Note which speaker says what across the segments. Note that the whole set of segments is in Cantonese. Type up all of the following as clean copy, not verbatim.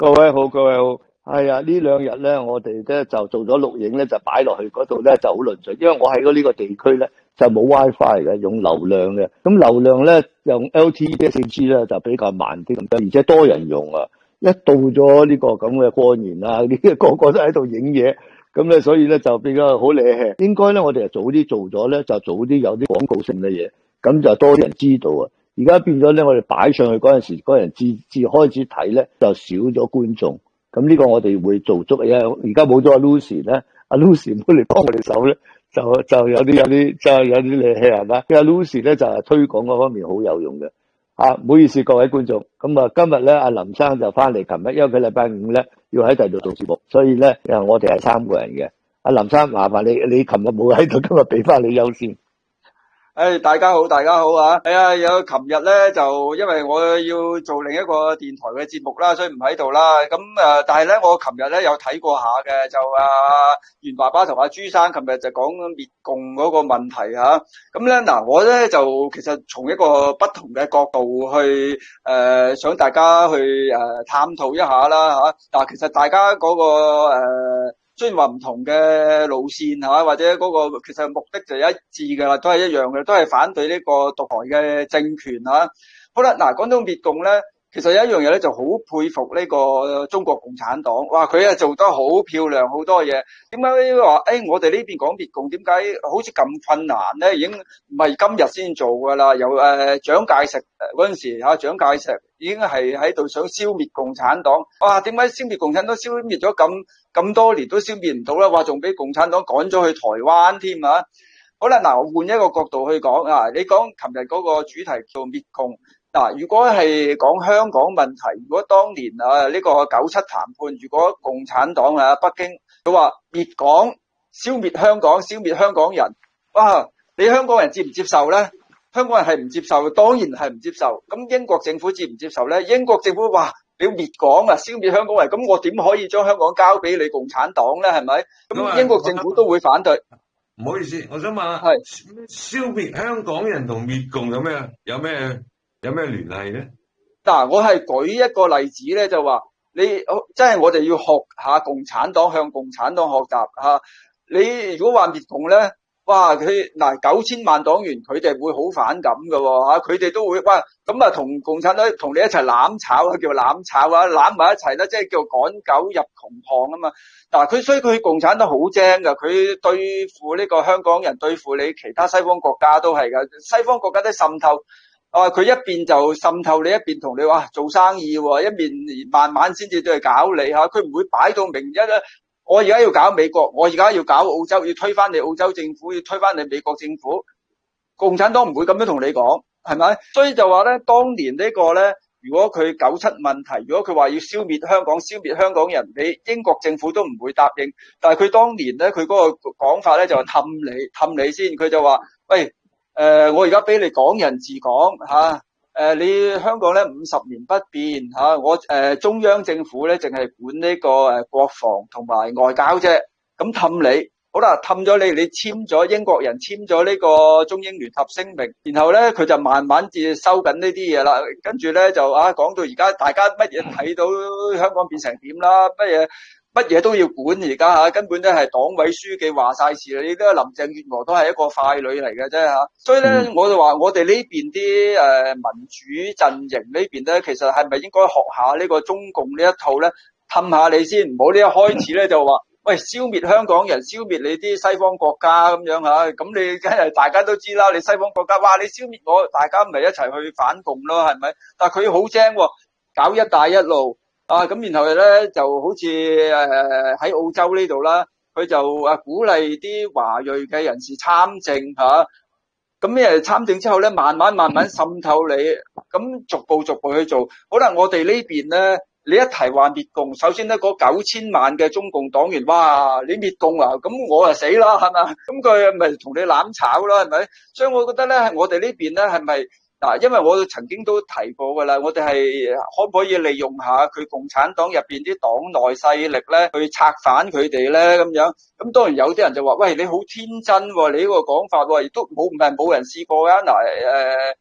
Speaker 1: 各位好，各位好。係啊，呢兩日咧，我哋咧就做咗錄影咧，就擺落去嗰度咧就好論盡。因為我喺呢個地區咧就冇 WiFi 嘅，用流量嘅。咁流量咧用 LTE 4G 咧就比較慢啲咁多，而且多人用啊。一到咗呢個咁嘅過年啊，呢個個都喺度影嘢，咁咧所以咧就比較好理氣。應該咧我哋就早啲做咗咧，就早啲有啲廣告性嘅嘢，咁就多啲人知道啊。而家變咗咧，我哋擺上去嗰陣時，嗰人至開始睇咧，就少咗觀眾。咁呢個我哋會做足。而家冇咗阿 Lucy 咧，阿 Lucy 唔好嚟幫我哋手咧，就有啲理氣係嘛？因為阿 Lucy 咧就係推廣嗰方面好有用嘅。唔好意思各位觀眾，咁啊今日咧阿林生就翻嚟，琴日因為佢禮拜五咧要喺第度做節目，所以咧我哋係3個人嘅。阿林生麻煩你琴日冇喺度，今日俾翻你優先。
Speaker 2: 大家好，大家好啊！係啊，有琴日咧就因為我要做另一個電台嘅節目啦，所以唔喺度啦。咁但係咧我琴日咧有睇過下嘅，就袁爸爸同阿朱生琴日就講滅共嗰個問題吓。咁咧嗱，我咧就其實從一個不同嘅角度去想大家去探討一下啦吓。嗱，其實大家嗰個雖然話唔同嘅路線吓，或者嗰個其實目的就一致噶啦，都係一樣嘅，都係反對呢個獨裁嘅政權吓。好啦，嗱，講到滅共咧，其實有一樣嘢咧就好佩服呢個中國共產黨，哇，佢啊做得好漂亮，好多嘢。點解話我哋呢邊講滅共，點解好似咁困難咧？已經唔係今日先做噶啦，由蔣介石嗰陣時吓，蔣介石已經係喺度想消滅共產黨。哇，點解消滅共產黨消滅咗咁多年都消滅唔到咧？話仲俾共產黨趕咗去台灣添啊！好啦，嗱，我換一個角度去講啊，你講琴日嗰個主題叫滅共。嗱，如果係講香港問題，如果當年呢個97談判，如果共產黨北京佢話滅港、消滅香港、消滅香港人，哇！你香港人接唔接受咧？香港人係唔接受，當然係唔接受。咁英國政府接唔接受咧？英國政府話你要滅港啊，消滅香港人，咁我點可以將香港交俾你共產黨咧？係咪？咁英國政府都會反對。
Speaker 3: 唔好意思，我想問下，消滅香港人同滅共有咩聯繫咧？
Speaker 2: 嗱，我係舉一個例子咧，就話你即係我哋要學下共產黨，向共產黨學習吓。你如果話滅共咧，哇，佢嗱9000萬黨員，佢哋會好反感噶吓，佢哋都會哇咁啊，同共產黨同你一齊攬炒啊，叫攬炒啊，攬埋一齊啦，即係叫趕狗入窮巷啊嘛。嗱，所以佢共產黨好精噶，佢對付呢個香港人，對付你其他西方國家都係噶，西方國家都滲透。佢一邊就滲透你，一邊同你話做生意喎，一邊慢慢先至都係搞你吓，佢唔會擺到明我而家要搞美國，我而家要搞澳洲，要推翻你澳洲政府，要推翻你美國政府，共產黨唔會咁樣同你講，係咪？所以就話咧，當年呢個咧，如果佢97問題，如果佢話要消滅香港，消滅香港人，你英國政府都唔會答應。但係佢當年咧，佢嗰個講法咧就係氹你先，佢就話喂。我而家俾你港人治港吓，你香港咧50年不變吓，我中央政府咧淨係管呢個國防同埋外交啫，咁氹你，好啦，氹咗你簽咗英國人簽咗呢個中英聯合聲明，然後咧佢就慢慢至收緊呢啲嘢啦，跟住咧就講到而家大家乜嘢睇到香港變成點啦，乜嘢都要管而家根本都係黨委書記話晒事啦。你呢個林鄭月娥都係一個傀儡嚟嘅啫吓，所以咧我就話我哋呢邊啲民主陣營呢邊咧，其實係咪應該學下呢個中共呢一套咧，氹下你先，唔好呢一開始咧就話喂消滅香港人，消滅你啲西方國家咁樣吓，咁你梗係大家都知啦，你西方國家哇你消滅我，大家咪一齊去反共咯，係咪？但係佢好精喎，搞一帶一路。咁然後咧就好似喺澳洲呢度啦，佢就鼓勵啲華裔嘅人士參政吓，咁參政之後咧，慢慢滲透你，咁逐步去做。好啦，我哋呢邊咧，你一提話滅共，首先咧嗰9000萬嘅中共黨員，哇，你滅共啊，咁我啊死啦，係咪？咁佢咪同你攬炒啦，係咪？所以我覺得咧，我哋呢邊咧係咪？嗱，因為我曾經都提過噶啦，我哋係可唔可以利用下佢共產黨入邊啲黨內勢力咧，去策反佢哋咧咁樣？咁當然有啲人就話：喂，你好天真喎，你呢個講法喎，亦都唔係冇人試過噶。嗱，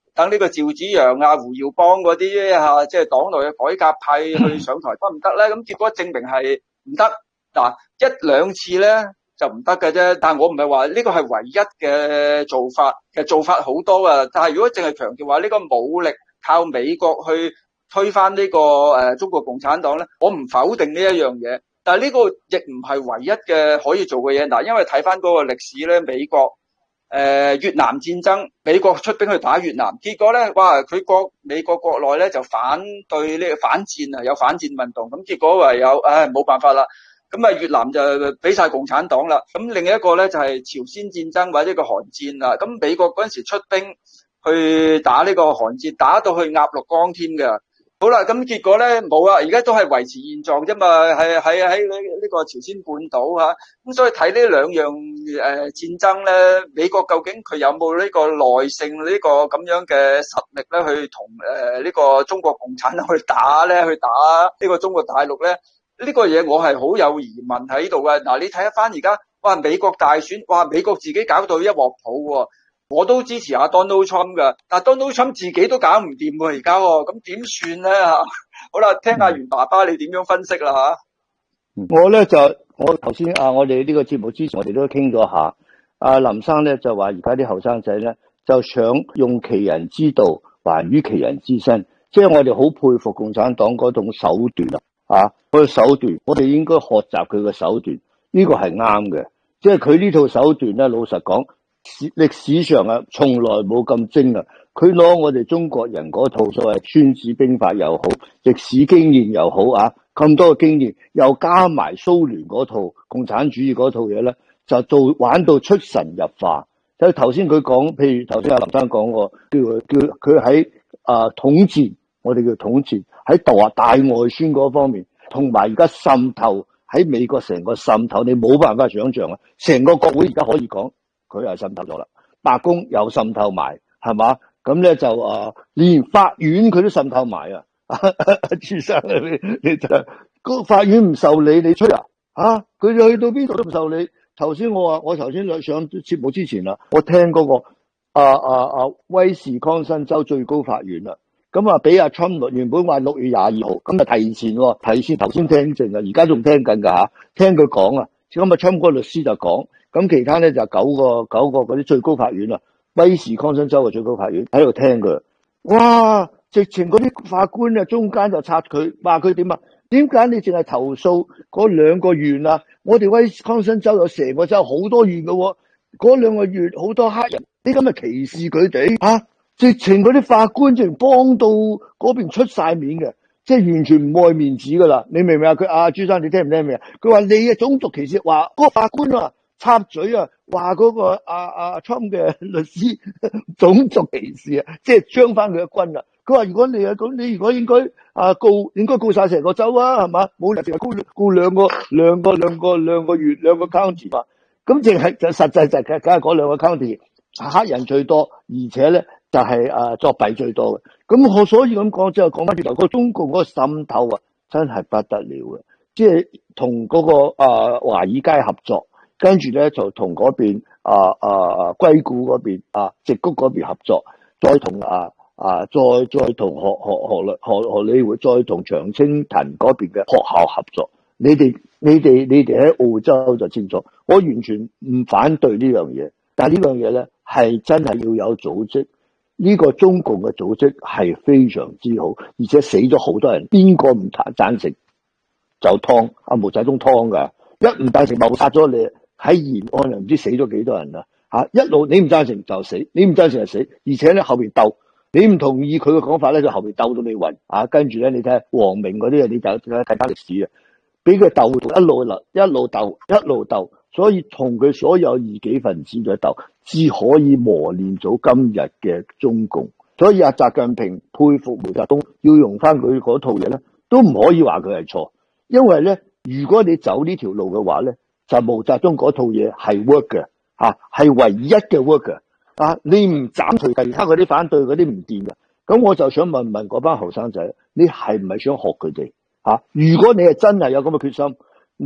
Speaker 2: 等呢個趙紫陽啊、胡耀邦嗰啲嚇，即係黨內嘅改革派去上台得唔得咧？咁結果證明係唔得。嗱，一兩次咧就唔得嘅啫。但係我唔係話呢個係唯一嘅做法，其實做法好多㗎。但係如果淨係強調話呢個武力靠美國去推翻呢個中國共產黨咧，我唔否定呢一樣嘢。但係呢個亦唔係唯一嘅可以做嘅嘢。嗱，因為睇翻嗰個歷史咧，美國越南戰爭，美國出兵去打越南，結果咧，哇！美國國內咧就反對呢個反戰啊，有反戰運動，咁結果唯有冇辦法啦。咁啊，越南就俾晒共產黨啦。咁另一個咧就係朝鮮戰爭或者個韓戰啦。咁美國嗰陣時出兵去打呢個韓戰，打到去鴨綠江添嘅。好啦，咁結果咧冇啊，而家都係維持現狀啫嘛，係喺呢個朝鮮半島嚇。咁所以睇呢兩樣戰爭咧，美國究竟佢有冇呢個耐性呢個咁樣嘅實力咧，去同呢個中國共產黨去打咧，去打呢個中國大陸咧？呢個嘢我係好有疑問喺度嘅。嗱，你睇翻而家，哇，美國大選，哇，美國自己搞到一鑊泡喎。我都支持阿 Donald Trump 㗎，但 Donald Trump 自己都搞唔掂喎，而家喎，咁點算咧嚇？好啦，聽阿袁爸爸你點樣分析啦嚇？
Speaker 1: 我頭先我哋呢個節目之前我哋都傾咗下，林生咧就話而家啲後生仔咧就想用其人之道還於其人之身，即係我哋好佩服共產黨嗰種手段嗰個手段，我哋應該學習佢嘅手段，呢個係啱嘅。即係佢呢套手段咧，老實講，歷史上從來冇咁精啊！佢攞我哋中國人嗰套所謂孫子兵法又好，歷史經驗又好咁多嘅經驗，又加埋蘇聯嗰套共產主義嗰套嘢咧，就玩到出神入化。即係頭先佢講，譬如頭先阿林生講過，叫佢喺統戰，我哋叫統戰喺大外宣嗰方面，同埋而家滲透喺美國成個滲透，你冇辦法想象啊！成個國會而家可以講佢係滲透咗啦，白宮又滲透埋，係嘛？咁咧就連法院佢都滲透埋啊！朱生，你就個法院唔受理，你吹佢就去到邊度都唔受理。頭先我頭先上節目之前啦，我聽嗰個威斯康辛州最高法院啦，咁俾阿 Trump 原本話6月22號，咁提前頭先聽證啊，而家仲聽緊噶聽佢講啊，咁Trump個律師就講，咁其他咧就九個嗰啲最高法院啊，威斯康辛州嘅最高法院喺度聽佢，哇！直情嗰啲法官啊，中間就插佢，話佢點啊？點解你淨係投訴嗰2個縣啊？我哋威斯康辛州有成個州好多縣噶，嗰2個縣好多黑人，你咁咪歧視佢哋直情嗰啲法官直情幫到嗰邊出晒面嘅，即係完全唔愛面子噶啦，你明唔明啊？佢朱生你聽唔聽明啊？佢話你嘅種族歧視，話嗰個法官插嘴話嗰個Trump 嘅律師種族歧視即係將翻佢嘅軍啦。佢話如果你咁，你如果應該告晒成個州係嘛？冇人淨係告兩個縣2個 county 嘛？咁淨係就實際就梗係嗰2個 county 黑人最多，而且咧就係作弊最多嘅。咁我所以咁講，即係講翻轉頭，個中共嗰個滲透真係不得了嘅，即係同嗰個華爾街合作，跟住咧就同嗰邊硅谷嗰邊矽谷嗰邊合作，再同再同荷里活，再同長青藤嗰邊嘅學校合作。你哋喺澳洲就清楚，我完全唔反對呢樣嘢，但係呢樣嘢咧係真係要有組織。呢個中共嘅組織係非常之好，而且死咗好多人，邊個唔贊成就劏毛澤東劏噶，一唔贊成謀殺咗你，喺延安唔知死咗幾多人一路你唔贊成就死，你唔贊成就死，而且咧後邊鬥。你唔同意佢嘅講法咧，就後面鬥到你暈跟住咧，你睇下王明嗰啲你就睇翻歷史俾佢鬥一路鬥，所以同佢所有異己分子嘅鬥，至可以磨練咗今日嘅中共。所以習近平佩服毛澤東，要用翻佢嗰套嘢咧，都唔可以話佢係錯，因為咧，如果你走呢條路嘅話咧，就毛澤東嗰套嘢係 work 嘅係唯一嘅 work 嘅。你唔斬除其他嗰啲反對嗰啲唔掂嘅，咁我就想問嗰班後生仔，你係唔係想學佢哋如果你係真係有咁嘅決心，你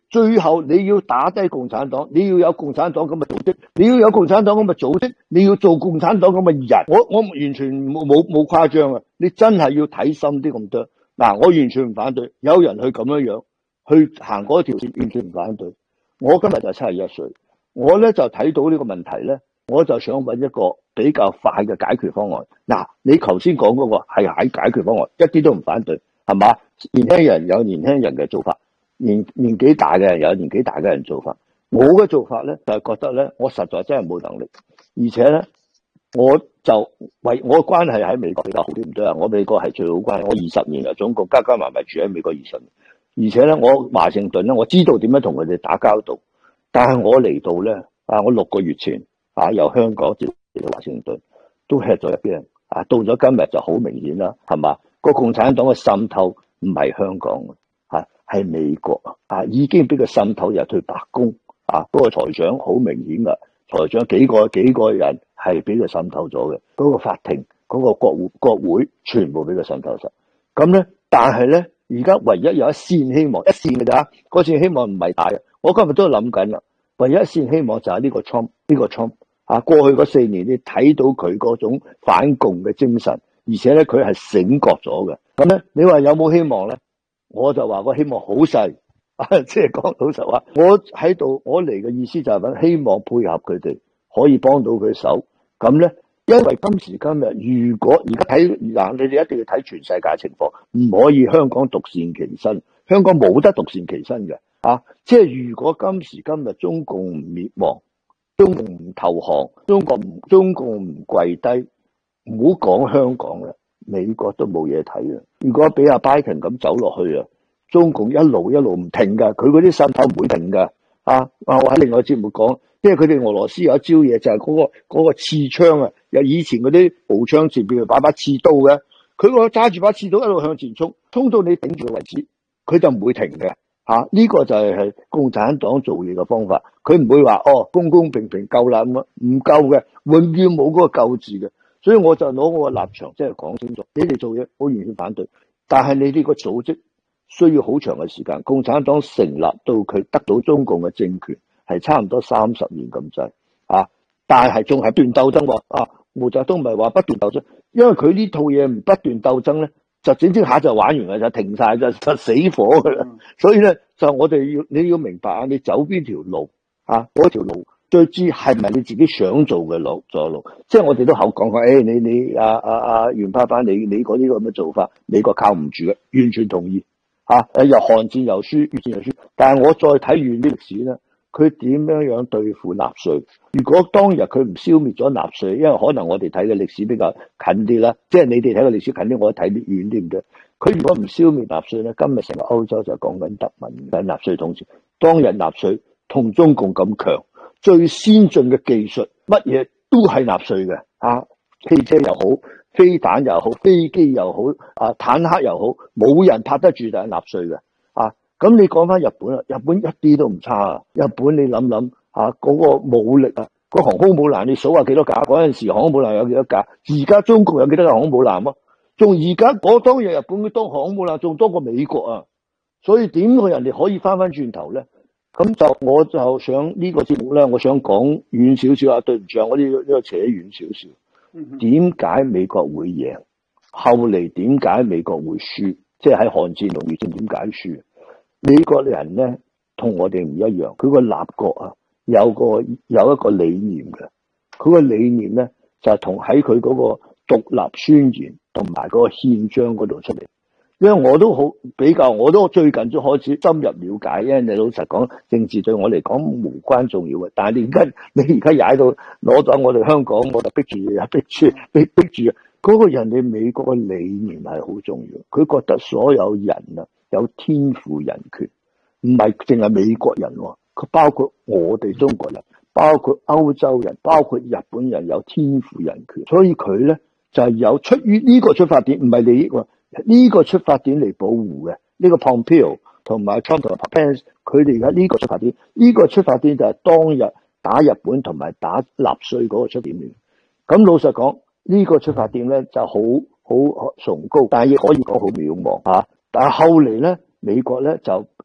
Speaker 1: 最後你要打低共產黨，你要有共產黨咁嘅組織，你要有共產黨咁嘅組織，你要做共產黨咁嘅人。我完全冇誇張啊！你真係要睇深啲咁多。嗱，我完全唔反對，有人去咁樣去行嗰條線，完全唔反對。我今日就71歲，我咧就睇到呢個問題咧，我就想揾一個比較快嘅解決方案。嗱，你頭先講嗰個係解決方案，一啲都唔反對，係嘛？年輕人有年輕人嘅做法，年紀大嘅人有年紀大嘅人做法。我嘅做法咧就係覺得咧，我實在真係冇能力，而且咧我就為我關係喺美國比較好啲唔多啊。我美國係最好關係，我20年啊，總共加埋住喺美國20年。而且咧，我華盛頓咧，我知道點樣同佢哋打交道。但係我嚟到咧，我6個月前由香港接到華盛頓，都吃咗一邊。到咗今日就好明顯啦，係嘛？個共產黨嘅滲透唔係香港係美國已經俾佢滲透入去白宮嗰個財長好明顯噶，財長幾個人係俾佢滲透咗嘅，嗰個法庭嗰個國會全部俾佢滲透晒。咁咧，但係咧。而家唯一有一線希望，一線嘅咋？嗰線希望唔係大嘅。我今日都諗緊啦，唯一一線希望就係呢個 Trump 過去嗰4年，你睇到佢嗰種反共嘅精神，而且咧佢係醒覺咗嘅。咁咧，你話有冇希望咧？我就話個希望好細，即係講老實話，我喺度，我嚟嘅意思就係希望配合佢哋，可以幫到佢手。咁咧。因為今時今日，如果而家睇你哋一定要睇全世界情況，唔可以香港獨善其身。香港冇得獨善其身嘅，即係如果今時今日中共唔滅亡，中共唔投降，中共唔跪低，唔好講香港啦，美國都冇嘢睇啦。如果俾阿拜登咁走落去啊，中共一路唔停噶，佢嗰啲滲透唔會停噶。我喺另外節目講。因為佢哋俄羅斯有一招嘢，就係嗰個刺槍啊，有以前嗰啲步槍前邊擺把刺刀嘅，佢個揸住把刺刀一路向前衝到你頂住佢為止，佢就唔會停嘅。呢個就係共產黨做嘢嘅方法，佢唔會話公公平平夠啦咁啊，唔夠嘅，永遠冇嗰個夠字嘅。所以我就攞我個立場，即係講清楚，你哋做嘢我完全反對，但係你呢個組織需要好長嘅時間。共產黨成立到佢得到中共嘅政權。係差唔多30年咁滯但係仲係不斷鬥爭喎。毛澤東唔係話不斷鬥爭，因為佢呢套嘢唔不斷鬥爭咧，就整下就玩完啦，就停晒，就死火噶啦。所以咧，就我哋你要明白你走邊條路嗰條路最知係咪你自己想做嘅路？即係我哋都口講過，你袁爸爸你嗰啲咁嘅做法，美國靠唔住嘅，完全同意又韓戰又輸，越戰又輸。但係我再睇遠啲歷史咧。佢點樣對付納粹？如果當日佢唔消滅咗納粹，因為可能我哋睇嘅歷史比較近啲啦，即係你哋睇嘅歷史近啲，我睇啲遠啲唔得。佢如果唔消滅納粹咧，今日成個歐洲就講緊德文嘅納粹統治。當日納粹同中共咁強，最先進嘅技術，乜嘢都係納粹嘅汽車又好，飛彈又好，飛機又好，坦克又好，冇人拍得住就係納粹嘅。咁你講翻日本啦，日本一啲都唔差啊！日本你諗諗嗰個武力個航空母艦你數下幾多架？嗰陣時航空母艦有幾多架？而家中國有幾多架航空母艦？仲而家當日日本當航空母艦仲多過美國啊！所以點解人哋可以翻轉頭咧？咁我就想呢個節目咧，我想講遠少少對唔住我呢個扯遠少少。點解美國會贏？後嚟點解美國會輸？即係喺韓戰同越戰點解輸？美國人咧同我哋唔一樣，佢個立國有一個理念嘅，佢個理念咧就係同喺佢嗰個獨立宣言同埋嗰個憲章嗰度出嚟。因為我都最近都開始深入了解，因為你老實講，政治對我嚟講無關重要嘅。但係你而家踩到攞咗我哋香港，我就逼住嗰個人哋美國嘅理念係好重要。佢覺得所有人有天賦人權，唔係淨係美國人，佢包括我哋中國人，包括歐洲人，包括日本人有天賦人權。所以佢咧就係有出於呢個出發點，唔係利益呢個出發點嚟保護嘅。呢個 Pompeo 同埋 Trump 同埋 Pence 佢哋而家呢個出發點，呢個出發點就係當日打日本同埋打納粹嗰個出發點。咁老實講，呢個出發點咧就好崇高，但係亦可以講好渺茫。但係後嚟咧，美國咧就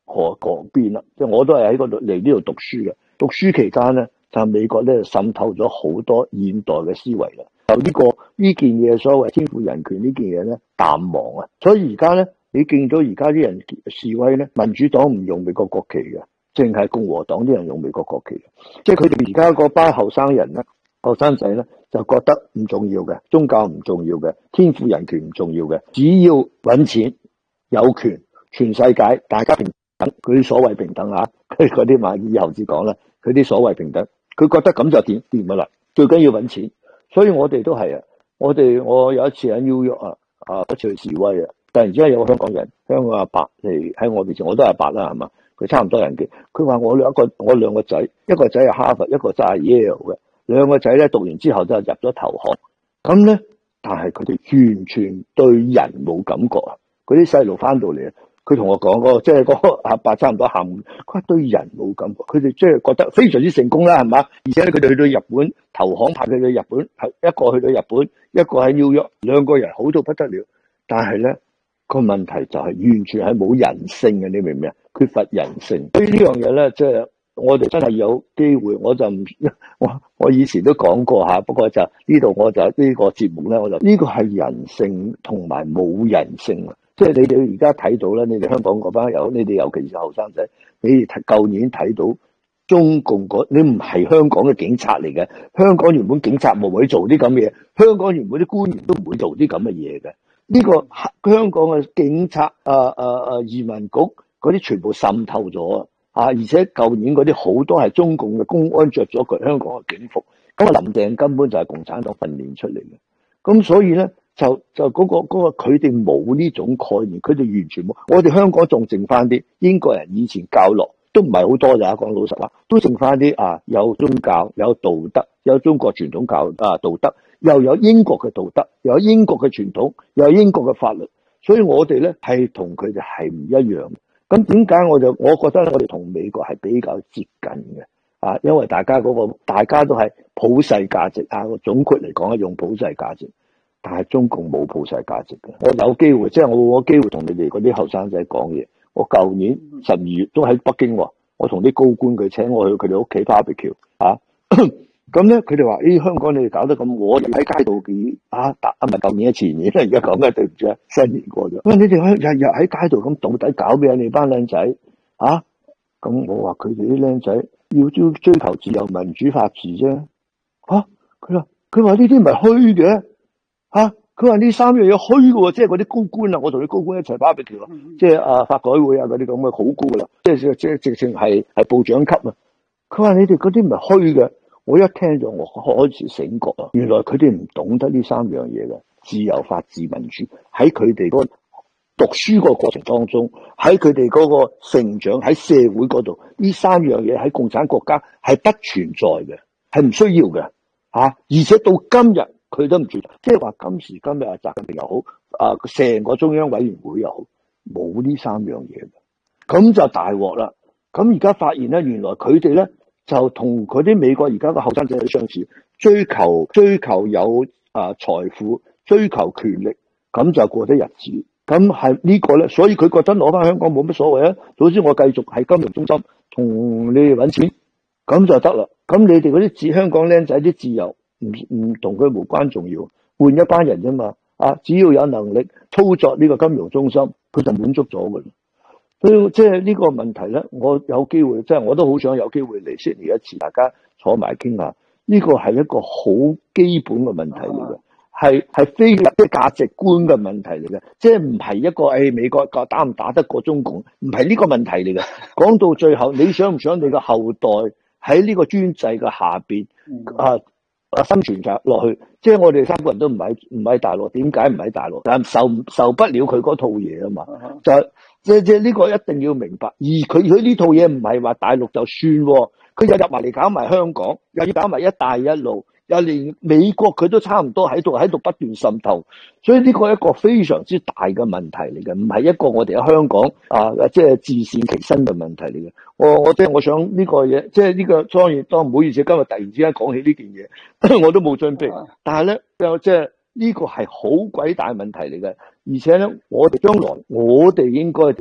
Speaker 1: 河嗰邊啦，即係我都係喺嗰度嚟呢度讀書嘅。讀書期間咧，就美國咧滲透咗好多現代嘅思維啦。就呢件嘢，所謂天賦人權呢件嘢咧淡忘啊。所以而家咧，你見到而家啲人示威咧，民主黨唔用美國國旗嘅，淨係共和黨啲人用美國國旗嘅。即係佢哋而家嗰班後生人咧，後生仔咧就覺得唔重要嘅，宗教唔重要嘅，天賦人權唔重要嘅，只要搵錢有權，全世界大家平等，佢啲所謂平等啊，佢嗰啲嘛以後先講啦，佢啲所謂平等，佢覺得咁就掂噶啦，最緊要搵錢。所以我哋都係啊，我有一次喺 New York 一次去示威啊，突然之間有個香港人，香港阿伯嚟喺我面前，我都係阿伯啦係嘛，佢差唔多人嘅，佢話我兩個仔，一個仔係哈佛，一個仔係 Yale 嘅，兩個仔咧讀完之後就入咗投行，咁咧，但係佢哋完全對人冇感覺啊！嗰啲細路翻到嚟，佢同我講即係嗰個阿伯差唔多喊，佢話對人冇感覺，佢哋即係覺得非常之成功啦，係嘛？而且佢哋去到日本投行，派佢去日本，係一個去到日本，一個喺紐約，兩個人好到不得了。但係咧個問題就係完全係冇人性嘅，你明唔明啊？缺乏人性。所以呢樣嘢咧，即係我哋真係有機會，我就唔我以前都講過吓，不過就呢度我就呢個節目咧，我就呢個係人性同埋冇人性啊！即係你哋而家睇到咧，你哋香港嗰班友，你哋尤其是後生仔，你哋舊年睇到中共你唔係香港嘅警察嚟嘅，香港原本警察冇會做啲咁嘅嘢，香港原本啲官員都唔會做啲咁嘅嘢嘅。呢個香港嘅警察移民局嗰啲全部滲透咗啊！而且舊年嗰啲好多係中共嘅公安着咗佢香港嘅警服，咁啊林鄭根本就係共產黨訓練出嚟嘅，咁所以咧就嗰個佢哋冇呢種概念，佢哋完全冇。我哋香港仲剩翻啲英國人以前教落都唔係好多咋，講老實話，都剩翻啲有宗教、有道德、有中國傳統教道德，又有英國嘅道德，又有英國嘅傳統，又有英國嘅法律，所以我哋咧係同佢哋係唔一樣。咁點解我覺得我哋同美國係比較接近嘅因為大家都係普世價值總括嚟講用普世價值，但係中共冇普世價值嘅。我有機會，即係我機會同你哋嗰啲後生仔講嘢。我舊年12月都喺北京，我同啲高官佢請我去佢哋屋企 barbecue 咁咧佢哋話香港你哋搞得咁，我哋喺街度唔係舊年前年而家講嘅，對唔住新年過咗。你哋日日喺街度咁到底搞咩？你班僆仔咁我話佢哋啲僆仔要追求自由民主法治啫。佢話呢啲唔係虛嘅佢話呢三樣嘢虛嘅，即係嗰啲高官我同啲高官一齊 barbecue即係法改會嗰啲咁嘅好高噶啦，即係直情係部長級啊。佢話你哋嗰啲唔係虛嘅。我一聽咗，我開始醒覺啊！原來佢哋唔懂得呢三樣嘢嘅，自由、法治、民主，喺佢哋嗰讀書個過程當中，喺佢哋嗰個成長喺社會嗰度，呢三樣嘢喺共產國家係不存在嘅，係唔需要嘅而且到今日佢都唔存在，即係話今時今日習近平又好成個中央委員會又好，冇呢三樣嘢嘅，咁就大鑊啦！咁而家發現咧，原來佢哋咧。就同佢啲美國而家個後生仔相似，追求有財富，追求權力，咁就過得日子。咁係呢個咧，所以佢覺得攞翻香港冇乜所謂啊。總之我繼續喺金融中心同你哋搵錢，咁就得啦。咁你哋嗰啲香港僆仔啲自由唔同佢無關重要，換一班人啫嘛。只要有能力操作呢個金融中心，佢就滿足咗噶啦。所以即係呢個問題咧，我有機會，即係我都好想有機會嚟悉尼一次，大家坐埋傾下。呢個係一個好基本嘅問題嚟嘅，係非即係價值觀嘅問題嚟嘅，即係唔係一個美國打唔打得過中共，唔係呢個問題嚟嘅。講到最後，你想唔想你嘅後代喺呢個專制嘅下邊生存着落去？即係我哋三個人都唔喺大陸，點解唔喺大陸？但係受不了佢嗰套嘢啊嘛，即係呢個一定要明白。而佢呢套嘢唔係話大陸就算，佢又入埋嚟搞埋香港，又要搞埋一帶一路，又連美國佢都差唔多喺度不斷滲透。所以呢個係一個非常之大嘅問題嚟嘅，唔係一個我哋喺香港即係自善其身嘅問題嚟嘅。我想呢個嘢，即係呢個當唔好意思，今日突然之間講起呢件嘢，我都冇準備。但係咧，即係呢個係好鬼大問題嚟嘅，而且咧，我哋將來我哋應該點樣樣？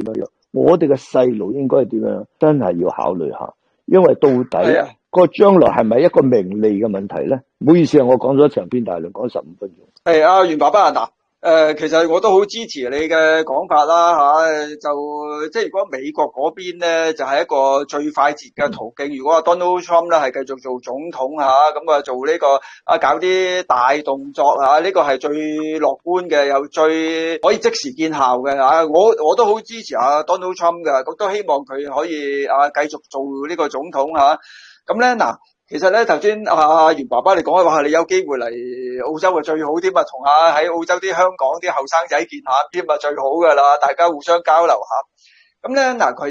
Speaker 1: 我哋嘅細路應該係點樣？真係要考慮下，因為到底個將來係咪一個名利嘅問題咧？唔好意思啊，我講咗長篇大論，講15分鐘。
Speaker 2: 係啊，袁爸爸嗱。其實我都好支持你嘅講法啦就即係如果美國嗰邊咧就係一個最快捷嘅途徑，如果 Donald Trump 咧係繼續做總統咁做呢個搞啲大動作呢個係最樂觀嘅，又最可以即時見效嘅我都好支持Donald Trump 嘅，咁都希望佢可以繼續做呢個總統咁咧嗱。其實咧，頭先袁爸爸你講嘅話，你有機會嚟澳洲嘅最好添同喺澳洲啲香港啲後生仔見下添最好噶啦，大家互相交流下。咁咧嗱，